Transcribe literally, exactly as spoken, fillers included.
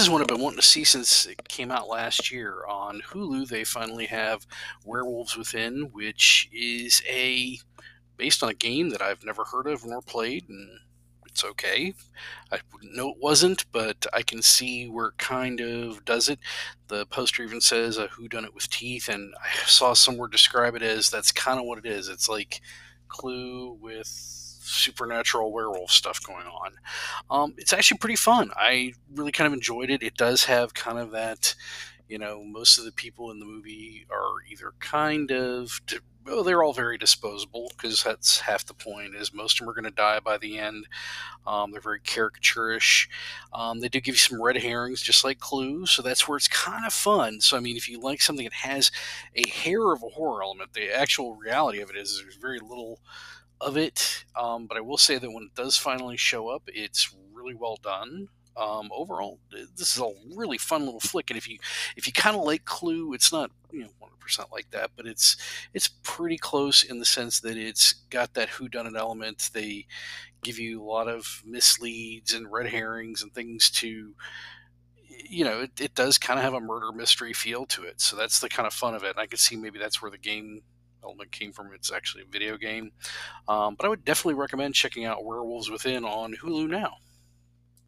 is one I've been wanting to see since it came out last year on Hulu. They finally have Werewolves Within, which is a based on a game that I've never heard of nor played, and it's okay. I wouldn't know it wasn't, but I can see where it kind of does it. The poster even says a "Who Done It with Teeth," and I saw somewhere describe it as that's kind of what it is. It's like Clue with supernatural werewolf stuff going on. Um, it's actually pretty fun. I really kind of enjoyed it. It does have kind of that, you know, most of the people in the movie are either kind of, well, they're all very disposable because that's half the point. Is most of them are going to die by the end. Um, they're very caricaturish. Um, they do give you some red herrings, just like Clue, so that's where it's kind of fun. So I mean, if you like something that has a hair of a horror element, the actual reality of it is there's very little of it. Um, but I will say that when it does finally show up, it's really well done. Um, overall, th- this is a really fun little flick, and if you if you kind of like Clue, it's not you know one hundred percent like that, but it's it's pretty close in the sense that it's got that whodunit element. They give you a lot of misleads and red herrings and things to you know, it, it does kind of have a murder mystery feel to it. So that's the kind of fun of it. And I can see maybe that's where the game element came from. It's actually a video game. Um, but I would definitely recommend checking out Werewolves Within on Hulu now.